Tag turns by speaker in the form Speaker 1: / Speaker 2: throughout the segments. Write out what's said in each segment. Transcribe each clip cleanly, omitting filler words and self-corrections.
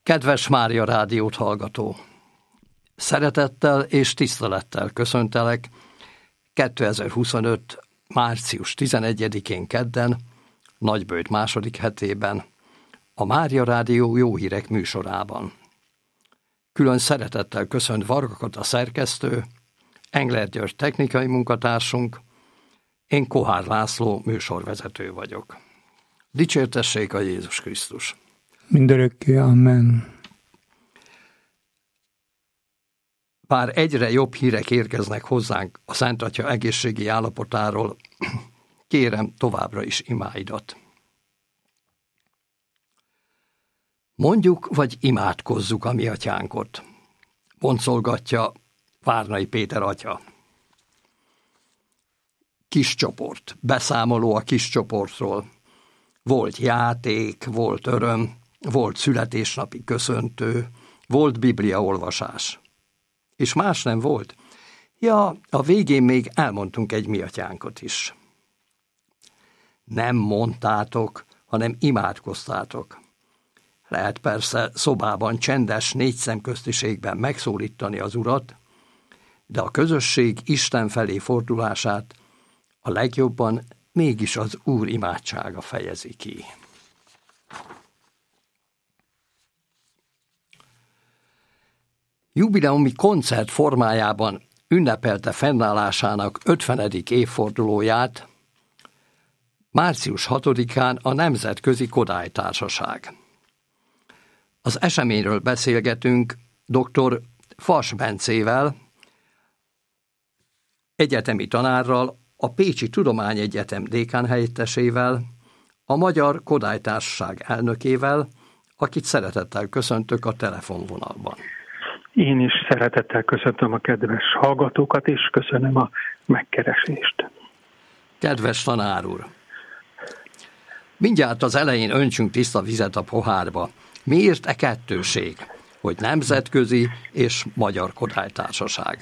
Speaker 1: Kedves Mária Rádiót hallgató! Szeretettel és tisztelettel köszöntelek 2025. március 11-én kedden, Nagyböjt második hetében, a Mária Rádió Jó Hírek műsorában. Külön szeretettel köszönt Varga Kata szerkesztő, Engler György technikai munkatársunk, én Kohár László műsorvezető vagyok. Dicsértessék a Jézus Krisztus!
Speaker 2: Mindörökké, amen.
Speaker 1: Bár egyre jobb hírek érkeznek hozzánk a Szent Atya egészségi állapotáról, kérem továbbra is imáidat. Mondjuk vagy imádkozzuk a mi atyánkot, boncolgatja Várnai Péter atya. Kis csoport, beszámoló a kis csoportról. Volt játék, volt öröm, volt születésnapi köszöntő, volt bibliaolvasás. És más nem volt. Ja, a végén még elmondtunk egy mi atyánkot is. Nem mondtátok, hanem imádkoztátok. Lehet persze szobában csendes négyszemköztiségben megszólítani az Urat, de a közösség Isten felé fordulását a legjobban mégis az Úr imádsága fejezi ki. Jubileumi koncert formájában ünnepelte fennállásának 50. évfordulóját március 6-án a Nemzetközi Kodály Társaság. Az eseményről beszélgetünk dr. Fas Bencével, egyetemi tanárral, a Pécsi Tudományegyetem dékánhelyettesével, a Magyar Kodály Társaság elnökével, akit szeretettel köszöntök a telefonvonalban.
Speaker 3: Én is szeretettel köszöntöm a kedves hallgatókat, és köszönöm a megkeresést.
Speaker 1: Kedves tanár úr! Mindjárt az elején öntsünk tiszta vizet a pohárba. Miért kettőség, hogy Nemzetközi és Magyar Kodálytársaság?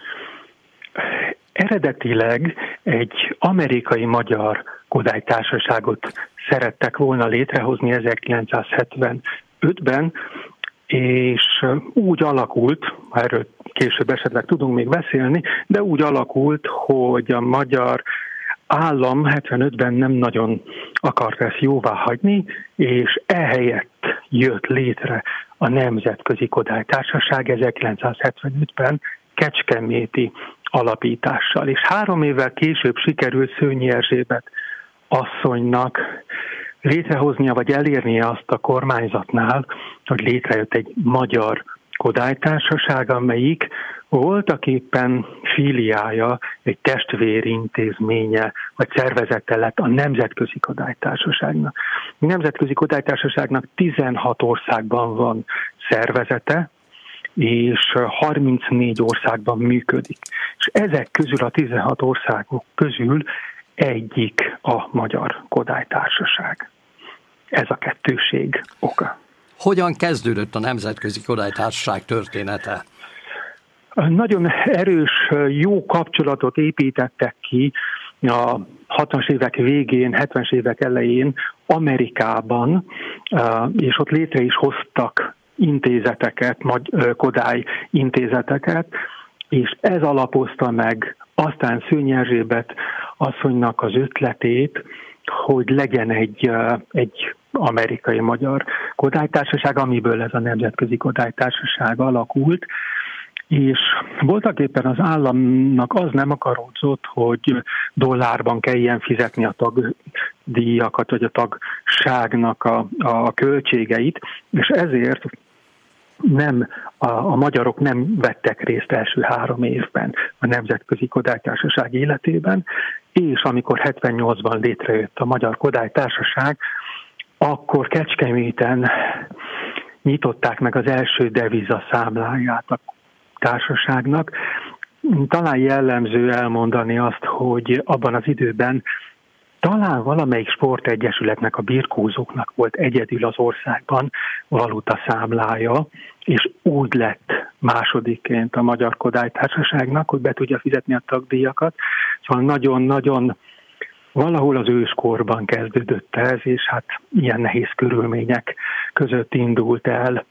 Speaker 3: Eredetileg egy amerikai-magyar kodálytársaságot szerettek volna létrehozni 1975-ben, és úgy alakult, erről később esetleg tudunk még beszélni, de úgy alakult, hogy a magyar állam 75-ben nem nagyon akart ezt jóvá hagyni, és ehelyett jött létre a Nemzetközi Kodálytársaság 1975-ben kecskeméti alapítással. És 3 évvel később sikerült Szőnyi Erzsébet asszonynak létrehoznia, vagy elérnie azt a kormányzatnál, hogy létrejött egy magyar kodálytársaság, amelyik voltaképpen filiája, egy testvérintézménye, vagy szervezete lett a Nemzetközi Kodálytársaságnak. A Nemzetközi Kodálytársaságnak 16 országban van szervezete, és 34 országban működik. És ezek közül, a 16 országok közül egyik a Magyar Kodálytársaság. Ez a kettőség oka.
Speaker 1: Hogyan kezdődött a Nemzetközi Kodálytársaság története?
Speaker 3: Nagyon erős, jó kapcsolatot építettek ki a 60-as évek végén, 70-es évek elején Amerikában, és ott létre is hoztak intézeteket, Kodály intézeteket, és ez alapozta meg aztán Szőnyi Erzsébet asszonynak az ötletét, hogy legyen egy amerikai-magyar kodálytársaság, amiből ez a Nemzetközi Kodálytársaság alakult, és voltaképpen az államnak az nem akaródzott, hogy dollárban kelljen fizetni a tagdíjakat, vagy a tagságnak a költségeit, és ezért a magyarok nem vettek részt első 3 évben a Nemzetközi Kodálytársaság életében, és amikor 78-ban létrejött a Magyar Kodálytársaság, akkor Kecskeméten nyitották meg az első devizaszámláját a társaságnak. Talán jellemző elmondani azt, hogy abban az időben talán valamelyik sportegyesületnek, a birkózóknak volt egyedül az országban valutaszámlája, és úgy lett másodikként a Magyar Kodálytársaságnak, hogy be tudja fizetni a tagdíjakat. Szóval nagyon-nagyon valahol az őskorban kezdődött ez, és hát ilyen nehéz körülmények között indult el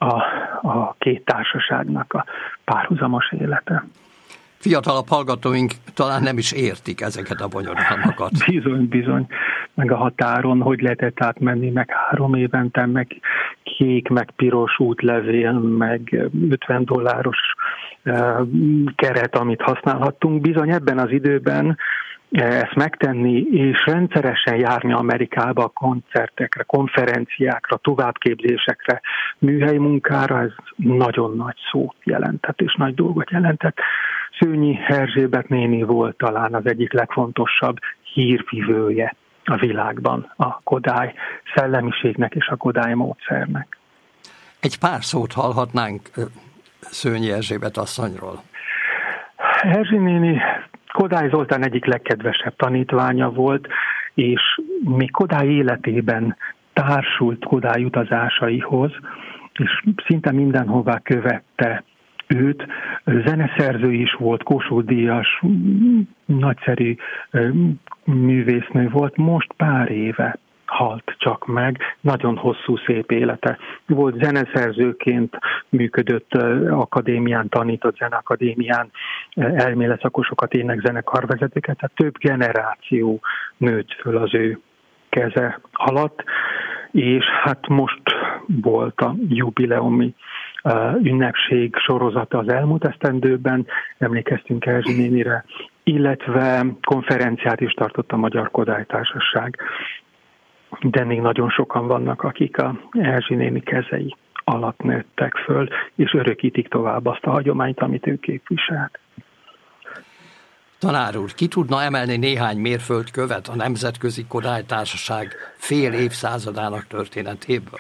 Speaker 3: a két társaságnak a párhuzamos élete.
Speaker 1: Fiatalabb hallgatóink talán nem is értik ezeket a bonyodalmakat.
Speaker 3: Bizony. Meg a határon, hogy lehetett átmenni, meg 3 évente, meg kék, meg piros útlevél, meg $50 keret, amit használhattunk. Bizony ebben az időben ezt megtenni, és rendszeresen járni Amerikába koncertekre, konferenciákra, továbbképzésekre, műhelyi munkára, ez nagyon nagy szót jelentett, és nagy dolgot jelentett. Szőnyi Erzsébet néni volt talán az egyik legfontosabb hírvivője a világban a Kodály szellemiségnek és a Kodály módszernek.
Speaker 1: Egy pár szót hallhatnánk Szőnyi Erzsébet asszonyról.
Speaker 3: Erzsi néni Kodály Zoltán egyik legkedvesebb tanítványa volt, és még Kodály életében társult Kodály utazásaihoz, és szinte mindenhová követte őt. Zeneszerző is volt, Kossuth-díjas, nagyszerű művésznő volt, most pár éve halt csak meg, nagyon hosszú, szép élete. Volt zeneszerzőként, működött akadémián, tanított zeneakadémián, elméletszakosokat, énekzenekarvezetőket, tehát több generáció nőtt föl az ő keze alatt, és hát most volt a jubileumi ünnepség sorozata az elmúlt esztendőben, emlékeztünk Erzsi nénire, illetve konferenciát is tartott a Magyar Kodály Társaság. De még nagyon sokan vannak, akik a Erzsi néni kezei alatt nőttek föl, és örökítik tovább azt a hagyományt, amit ő képviselt.
Speaker 1: Tanár úr, ki tudna emelni néhány mérföldkövet a Nemzetközi Kodály Társaság fél évszázadának történetéből?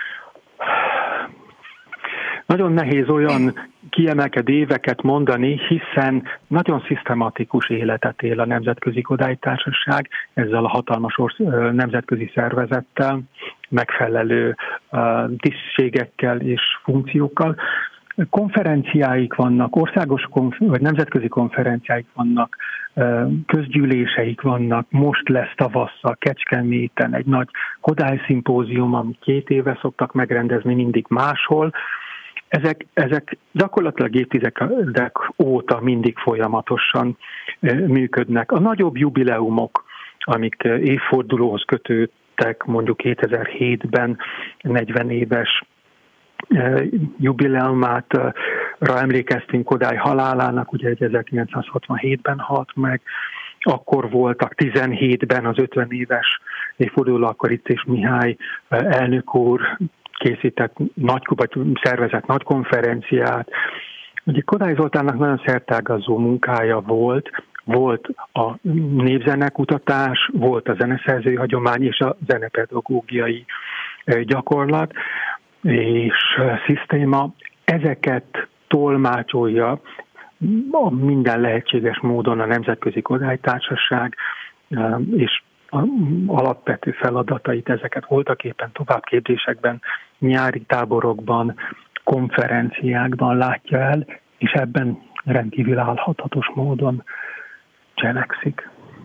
Speaker 3: Nagyon nehéz olyan kiemelkedő éveket mondani, hiszen nagyon szisztematikus életet él a Nemzetközi Kodály Társaság ezzel a hatalmas nemzetközi szervezettel, megfelelő tisztségekkel és funkciókkal. Konferenciáik vannak, országos vagy nemzetközi konferenciáik vannak, közgyűléseik vannak, most lesz tavasszal Kecskeméten egy nagy Kodály szimpózium, amit 2 éve szoktak megrendezni, mindig máshol. Ezek gyakorlatilag évtizedek óta mindig folyamatosan működnek. A nagyobb jubileumok, amik évfordulóhoz kötődtek, mondjuk 2007-ben 40 éves jubileumára emlékeztünk Kodály halálának, ugye 1967-ben halt meg, akkor voltak 17-ben az 50 éves évforduló, akkor itt és Mihály elnök úr készített vagy szervezett nagy konferenciát. Ugye Kodály Zoltánnak nagyon szertágazó munkája volt a népzenekutatás, volt a zeneszerzői hagyomány és a zenepedagógiai gyakorlat és szisztéma. Ezeket tolmácsolja minden lehetséges módon a Nemzetközi Kodály Társaság, és alapvető feladatait, ezeket voltaképpen továbbképzésekben, nyári táborokban, konferenciákban látja el, és ebben rendkívül állhatatos módon cselekszik.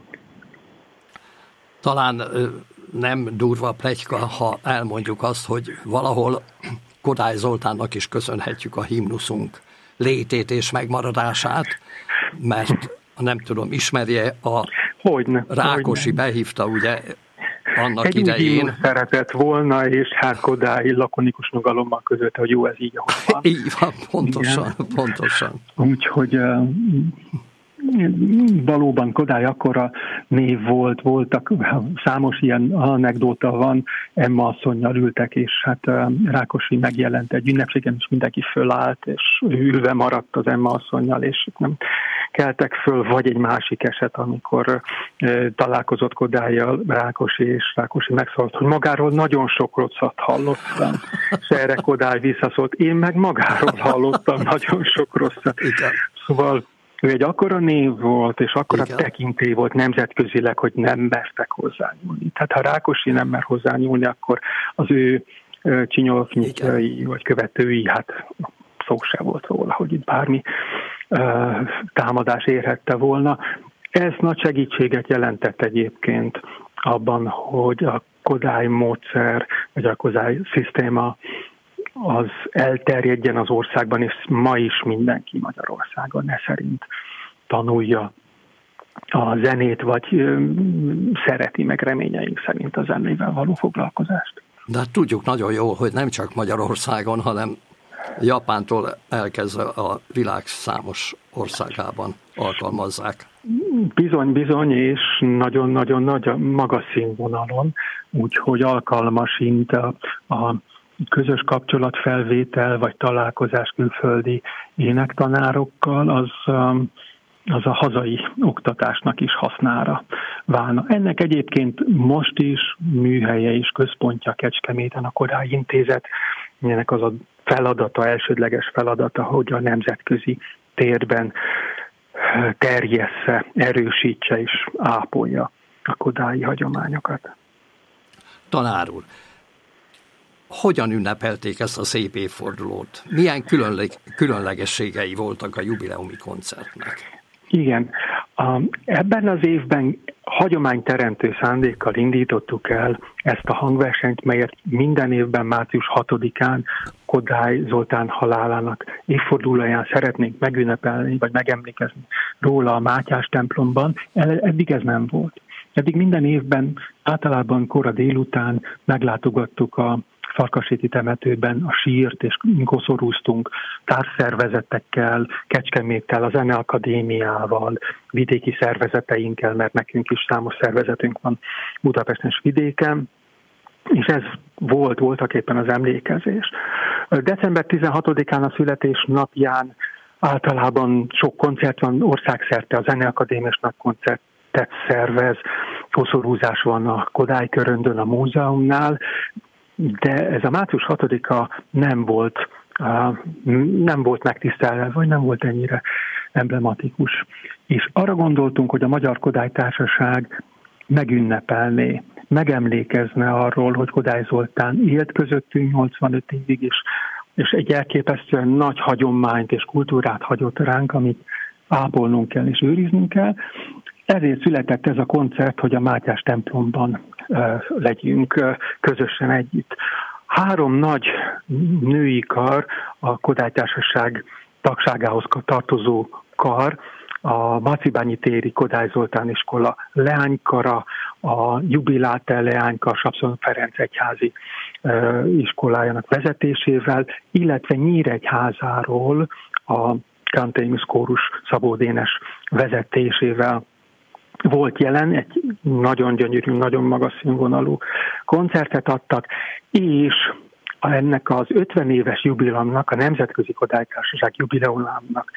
Speaker 1: Talán nem durva pletyka, ha elmondjuk azt, hogy valahol Kodály Zoltánnak is köszönhetjük a himnuszunk létét és megmaradását, mert nem tudom, ismerje a Rákosi behívta ugye annak
Speaker 3: egy
Speaker 1: idején.
Speaker 3: Egy szeretett volna, és hát Kodály lakonikus nyugalommal között, hogy jó, ez így, ahogy van.
Speaker 1: Így van, pontosan.
Speaker 3: Úgyhogy valóban Kodály akkora név volt, voltak számos ilyen anekdóta van, Emma asszonnyal ültek, és hát Rákosi megjelent egy ünnepségen, és mindenki fölállt, és ülve maradt az Emma asszonnyal, és nem keltek föl, vagy egy másik eset, amikor találkozott Kodállyal Rákosi, és Rákosi megszólalt, hogy magáról nagyon sok rosszat hallottam. És erre Kodály visszaszólt, én meg magáról hallottam nagyon sok rosszat. Szóval ő egy akkora név volt, és akkora tekintély volt nemzetközileg, hogy nem mertek hozzányúlni. Tehát ha Rákosi nem mer hozzányúlni, akkor az ő csinyolfnyitjai vagy követői, hát szó se volt róla, hogy itt bármi támadás érhette volna. Ez nagy segítséget jelentett egyébként abban, hogy a Kodály módszer, vagy a Kodály szisztéma az elterjedjen az országban, és ma is mindenki Magyarországon szerint tanulja a zenét, vagy szereti meg reményeink szerint a zenével való foglalkozást.
Speaker 1: De hát tudjuk nagyon jól, hogy nem csak Magyarországon, hanem Japántól elkezdve a világ számos országában alkalmazzák.
Speaker 3: Bizony, és nagyon-nagyon nagy magas színvonalon, úgyhogy alkalmasint a közös kapcsolatfelvétel vagy találkozás külföldi énektanárokkal, az a hazai oktatásnak is hasznára válna. Ennek egyébként most is műhelye és központja Kecskeméten a Kodály Intézet. Ennek az a feladata, elsődleges feladata, hogy a nemzetközi térben terjessze, erősítse és ápolja a kodályi hagyományokat.
Speaker 1: Tanár úr, hogyan ünnepelték ezt a szép évfordulót? Milyen különlegességei voltak a jubileumi koncertnek?
Speaker 3: Igen, ebben az évben hagyományteremtő szándékkal indítottuk el ezt a hangversenyt, melyet minden évben március 6-án Kodály Zoltán halálának évfordulóján szeretnénk megünnepelni, vagy megemlékezni róla a Mátyás templomban. Eddig ez nem volt. Eddig minden évben általában kora délután meglátogattuk a Farkasréti temetőben a sírt, és koszorúztunk társszervezetekkel, Kecskeméttel, a Zeneakadémiával, vidéki szervezeteinkkel, mert nekünk is számos szervezetünk van Budapesten és vidéken, és ez voltak éppen az emlékezés. December 16-án a születésnapján általában sok koncert van, országszerte a Zeneakadémia és nagy koncertet szervez, koszorúzás van a Kodály köröndön, a múzeumnál, de ez a március 6-a nem volt megtisztelve, vagy nem volt ennyire emblematikus. És arra gondoltunk, hogy a Magyar Kodály Társaság megünnepelné, megemlékezne arról, hogy Kodály Zoltán élt közöttünk 85 évig, és egy elképesztően nagy hagyományt és kultúrát hagyott ránk, amit ápolnunk kell és őriznünk kell. Ezért született ez a koncert, hogy a Mátyás templomban legyünk közösen együtt. 3 nagy női kar, a Kodály Társaság tagságához tartozó kar, a Macibányi téri Kodály Zoltán iskola leánykara, a Jubiláte leánykar Sapszon Ferenc egyházi iskolájának vezetésével, illetve Nyíregyházáról a Cantemus kórus Szabó Dénes vezetésével volt jelen, egy nagyon gyönyörű, nagyon magas színvonalú koncertet adtak, és ennek az 50 éves jubileumnak, a Nemzetközi Kodály Társaság jubileumának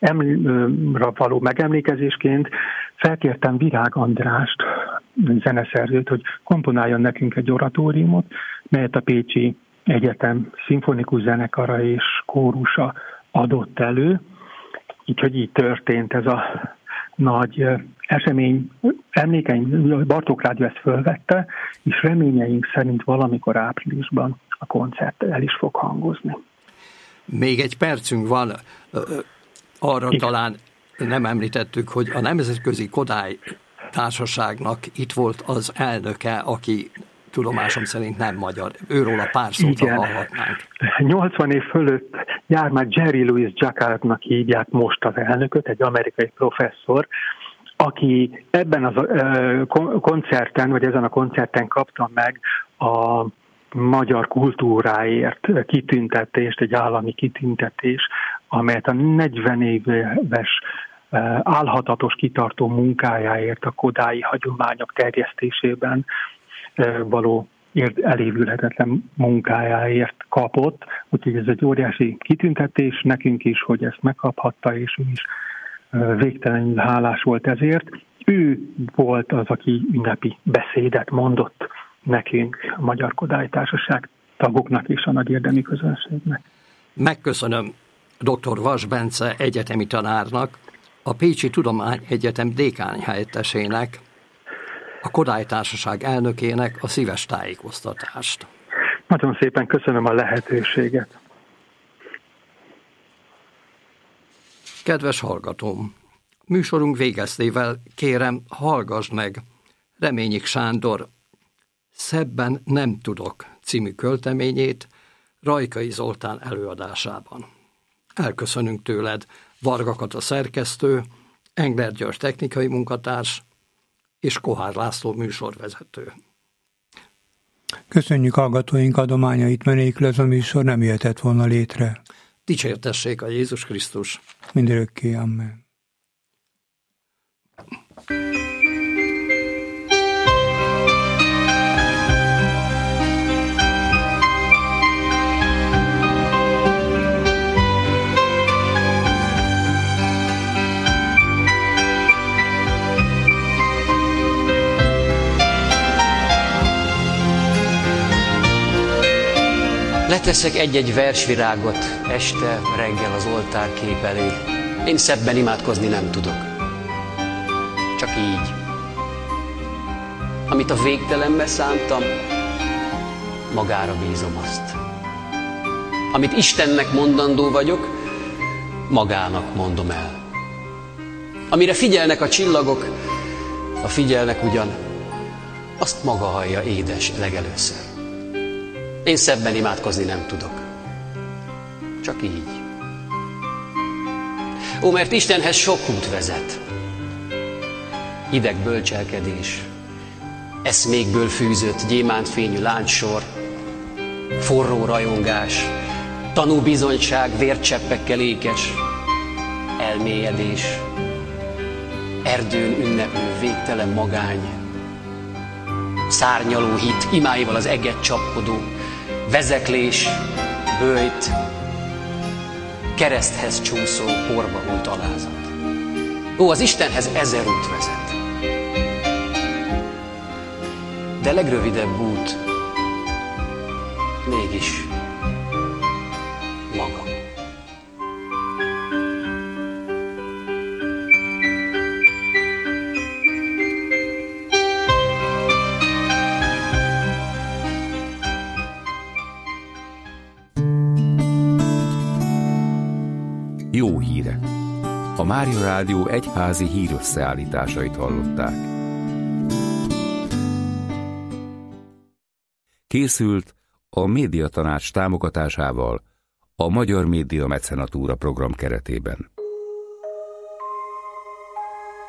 Speaker 3: való megemlékezésként felkértem Virág Andrást, zeneszerzőt, hogy komponáljon nekünk egy oratóriumot, melyet a Pécsi Egyetem szimfonikus zenekara és kórusa adott elő. Így történt ez a nagy esemény. Emlékeim, Bartók Rádió ezt fölvette, és reményeink szerint valamikor áprilisban a koncert el is fog hangozni.
Speaker 1: Még egy percünk van, arra igen. Talán nem említettük, hogy a Nemzetközi Kodály Társaságnak itt volt az elnöke, aki tudomásom szerint nem magyar. Őról a pár szót hallhatnánk. 80 év fölött jár már Jerry Louis Jacquardnak hívják most az elnököt, egy amerikai professzor, aki ebben a koncerten, vagy ezen a koncerten kapta meg a magyar kultúráért kitüntetést, egy állami kitüntetés, amelyet a 40 éves álhatatos kitartó munkájáért a kodályi hagyományok terjesztésében való elévülhetetlen munkájáért kapott. Úgyhogy ez egy óriási kitüntetés nekünk is, hogy ezt megkaphatta, és ő is végtelenül hálás volt ezért. Ő volt az, aki ünnepi beszédet mondott nekünk, a Magyar Kodály Társaság tagoknak és a nagy érdemi közönségnek. Megköszönöm dr. Vas Bence egyetemi tanárnak, a Pécsi Tudományegyetem dékánhelyettesének, a Kodály Társaság elnökének a szíves tájékoztatást.
Speaker 3: Nagyon szépen köszönöm a lehetőséget.
Speaker 1: Kedves hallgatóm, műsorunk végeztével kérem, hallgassd meg Reményik Sándor Szebben nem tudok című költeményét, Rajkai Zoltán előadásában. Elköszönünk tőled, Varga Kata szerkesztő, Engler György technikai munkatárs és Kohár László műsorvezető.
Speaker 2: Köszönjük hallgatóink adományait, mert nélkül ez a műsor nem jöhetett volna létre.
Speaker 1: Dicsértessék a Jézus Krisztus!
Speaker 2: Mindörökké, amen.
Speaker 4: Leteszek egy-egy versvirágot este, reggel az oltárkép elé. Én szebben imádkozni nem tudok. Csak így. Amit a végtelenbe szántam, magára bízom azt. Amit Istennek mondandó vagyok, magának mondom el. Amire figyelnek a csillagok, ha figyelnek ugyan, azt maga hallja édes legelőször. Én szebben imádkozni nem tudok. Csak így. Ó, mert Istenhez sok út vezet. Hideg bölcselkedés, eszmékből fűzött gyémántfényű láncsor, forró rajongás, tanúbizonyság vércseppekkel ékes, elmélyedés, erdőn ünneplő végtelen magány, szárnyaló hit, imáival az eget csapkodó, vezeklés, böjt, kereszthez csúszó, porba hult alázat. Ó, az Istenhez 1000 út vezet. De legrövidebb út mégis maga.
Speaker 5: Jó hírek! A Mária Rádió egyházi hírösszeállításait hallották. Készült a Médiatanács támogatásával a Magyar Média Mecenatúra program keretében.